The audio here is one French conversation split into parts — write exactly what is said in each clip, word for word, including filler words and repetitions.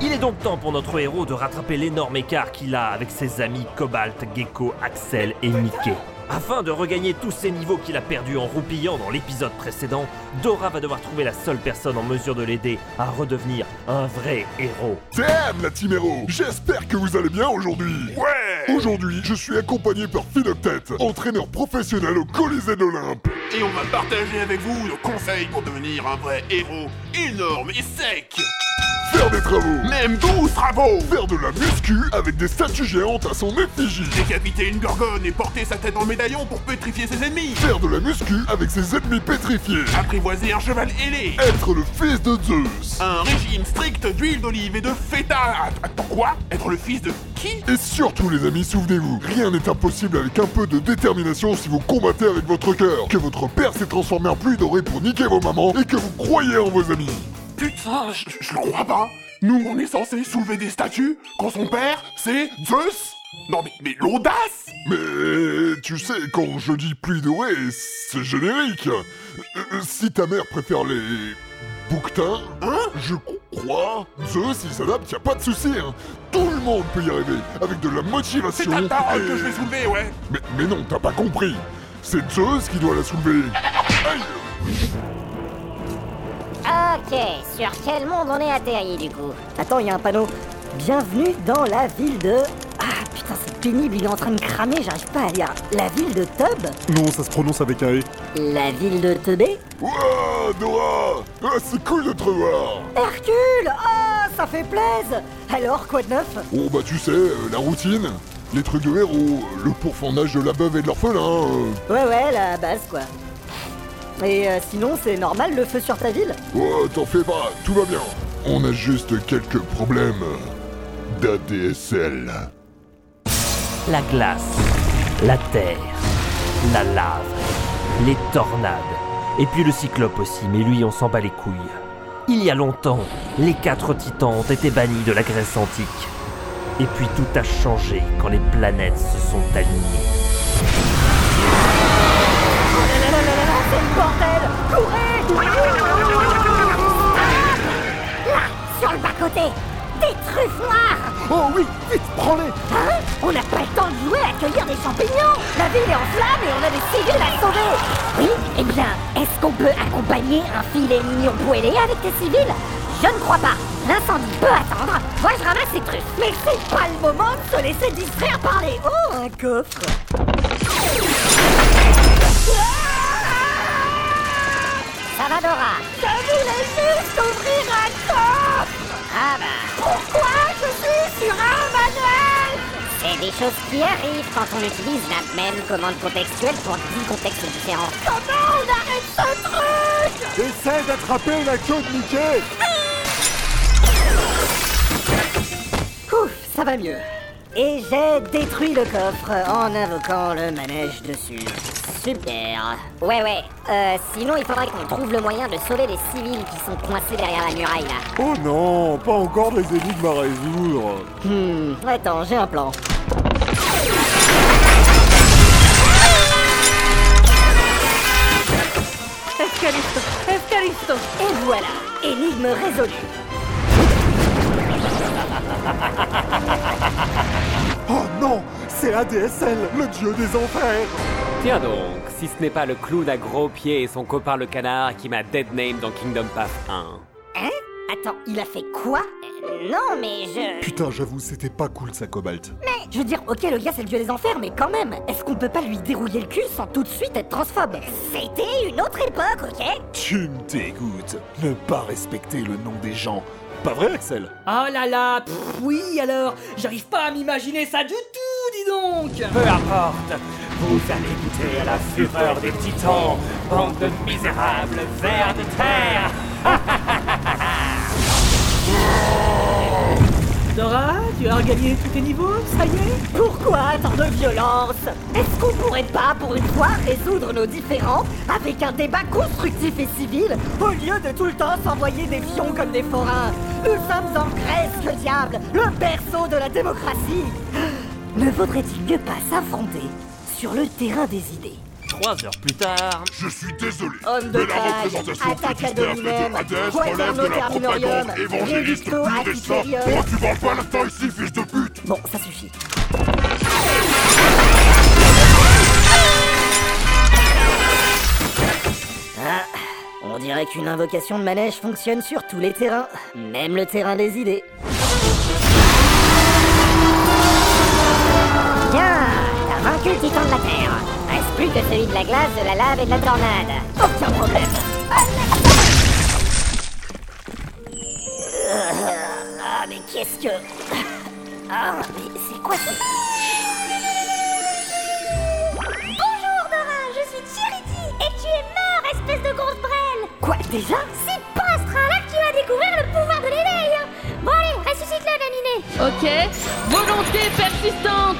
Il est donc temps pour notre héros de rattraper l'énorme écart qu'il a avec ses amis Cobalt, Gecko, Axel et Mickey. Afin de regagner tous ces niveaux qu'il a perdus en roupillant dans l'épisode précédent, Dora va devoir trouver la seule personne en mesure de l'aider à redevenir un vrai héros. Damn la team héros! J'espère que vous allez bien aujourd'hui! Ouais! Aujourd'hui, je suis accompagné par Finoctet, entraîneur professionnel au Colisée d'Olympe. Et on va partager avec vous nos conseils pour devenir un vrai héros énorme et sec! Faire des travaux! Même douze travaux! Faire de la muscu avec des statues géantes à son effigie! Décapiter une gorgone et porter sa tête en médaillon pour pétrifier ses ennemis! Faire de la muscu avec ses ennemis pétrifiés! Apprivoiser un cheval ailé! Être le fils de Zeus! Un régime strict d'huile d'olive et de feta! Attends, quoi? Être le fils de qui? Et surtout les amis, souvenez-vous, rien n'est impossible avec un peu de détermination si vous combattez avec votre cœur. Que votre père s'est transformé en pluie dorée pour niquer vos mamans et que vous croyez en vos amis. Putain, je, je le crois pas! Nous, on est censé soulever des statues quand son père, c'est Zeus? Non mais, mais l'audace! Mais tu sais, quand je dis pluie dorée, c'est générique. Euh, si ta mère préfère les bouquetins, Hein? je crois, Zeus il s'adapte, y a pas de souci. Hein. Tout le monde peut y arriver, avec de la motivation. C'est ta parole et- que je vais soulever, ouais! Mais, mais non, t'as pas compris. C'est Zeus qui doit la soulever. Aïe! Ok, sur quel monde on est atterri du coup? Attends, il y a un panneau. Bienvenue dans la ville de... Ah putain, c'est pénible, il est en train de cramer, j'arrive pas à lire. La ville de Tub? Non, ça se prononce avec un E. La ville de Tebé? Ouah, Dora! Ah, c'est cool de te revoir! Hercule! Ah, ça fait plaisir! Alors, quoi de neuf? Oh bah tu sais, euh, la routine, les trucs de héros, euh, le pourfendage de la veuve et de l'orphelin. euh. Ouais, ouais, la base quoi. Et euh, sinon, c'est normal le feu sur ta ville? Oh, t'en fais pas, tout va bien. On a juste quelques problèmes d'A D S L. La glace, la terre, la lave, les tornades, et puis le cyclope aussi, mais lui on s'en bat les couilles. Il y a longtemps, les quatre titans ont été bannis de la Grèce antique. Et puis tout a changé quand les planètes se sont alignées. Oh là là là là là, c'est le bordel! Courez! Là, sur le bas-côté, des truffes noires! Oh oui, vite, prends-les! Hein? On n'a pas le temps de jouer à cueillir des champignons! La ville est en flammes et on a des civils à sauver! Oui, eh bien, est-ce qu'on peut accompagner un filet mignon poêlé avec des civils? Je ne crois pas! L'incendie peut attendre! Moi je ramasse ces truffes! Mais c'est pas le moment de se laisser distraire par les... Oh, un coffre! Ça va, Dora? Je voulais juste ouvrir un coffre! Ah bah... Pourquoi je suis sur un manuel? C'est des choses qui arrivent quand on utilise la même commande contextuelle pour dix contextes différents. Comment on arrête ce truc? Essaie d'attraper la queue de Mickey! Ouf, ça va mieux. Et j'ai détruit le coffre en invoquant le manège dessus. Super. Ouais, ouais. Euh, sinon, il faudrait qu'on trouve le moyen de sauver les civils qui sont coincés derrière la muraille, là. Oh non, pas encore des énigmes à résoudre. Hmm, attends, j'ai un plan. Escalisto, escalisto. Et voilà, énigme résolue. Oh non, c'est A D S L, le dieu des enfers. Tiens donc, si ce n'est pas le clown à gros pieds et son copain le canard qui m'a deadname dans Kingdom Path un. Hein? Attends, il a fait quoi? Euh, Non, mais je... Putain, j'avoue, c'était pas cool ça, Cobalt. Mais, je veux dire, ok, le gars c'est le dieu des enfers, mais quand même, est-ce qu'on peut pas lui dérouiller le cul sans tout de suite être transphobe? C'était une autre époque, ok? Tu me dégoûtes. Ne pas respecter le nom des gens. Pas vrai, Axel? Oh là là, pff, oui alors, j'arrive pas à m'imaginer ça du tout, dis donc. Peu importe, vous allez goûter à la fureur des titans, bande de misérables vers de terre. Dora, tu as regagné tous tes niveaux, ça y est? Pourquoi tant de violence? Est-ce qu'on pourrait pas, pour une fois, résoudre nos différends avec un débat constructif et civil, au lieu de tout le temps s'envoyer des fions comme des forains? Nous sommes en Grèce, le diable, le berceau de la démocratie. Ne vaudrait-il mieux pas s'affronter sur le terrain des idées? Trois heures plus tard... Je suis désolé, Homme de mais la tâche, représentation attaque ad prédistinerte hominem, de Hadès Quaterno relève de la Terminorium, propagande évangéliste Reducto pure et simple. Artiterium. Toi, tu parles pas latin ici, fils de pute. Bon, ça suffit. Ah, on dirait qu'une invocation de manège fonctionne sur tous les terrains, même le terrain des idées. Bien, t'as vaincu le titan de la Terre. Reste plus que celui de la glace, de la lave et de la tornade. Aucun problème. Ah, mais qu'est-ce que... Ah, mais c'est quoi ça? Bonjour Dora, je suis Charity et tu es mort, espèce de grosse brêle. Quoi, déjà? C'est pas à ce train-là que tu vas découvrir le pouvoir de l'éveil. Bon allez, ressuscite-le, Naminé. Ok, volonté persistante.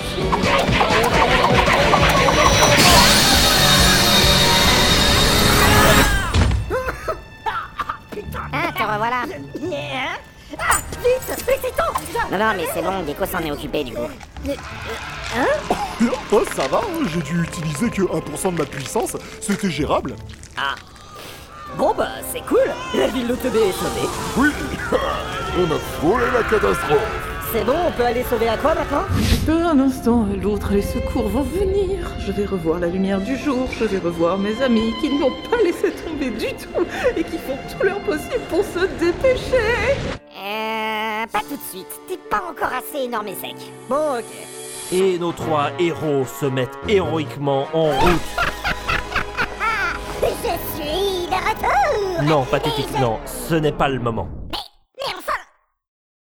Ah, te revoilà. Ah, vite, mais c'est temps. Non, non, mais c'est bon, Gecko s'en est occupé du coup. Oh, ça va, hein, j'ai dû utiliser que un pour cent de ma puissance, c'était gérable. Ah. Bon bah, c'est cool. La ville de Teubé est sauvée. Oui, on a frôlé la catastrophe. C'est bon, on peut aller sauver à quoi maintenant? Un instant à l'autre, les secours vont venir. Je vais revoir la lumière du jour, je vais revoir mes amis qui ne l'ont pas laissé tomber du tout et qui font tout leur possible pour se dépêcher. Euh... Pas tout de suite, t'es pas encore assez énorme et sec. Bon, ok. Et nos trois héros se mettent héroïquement en route. Je suis de retour. Non, pathétique, non, ce n'est pas le moment.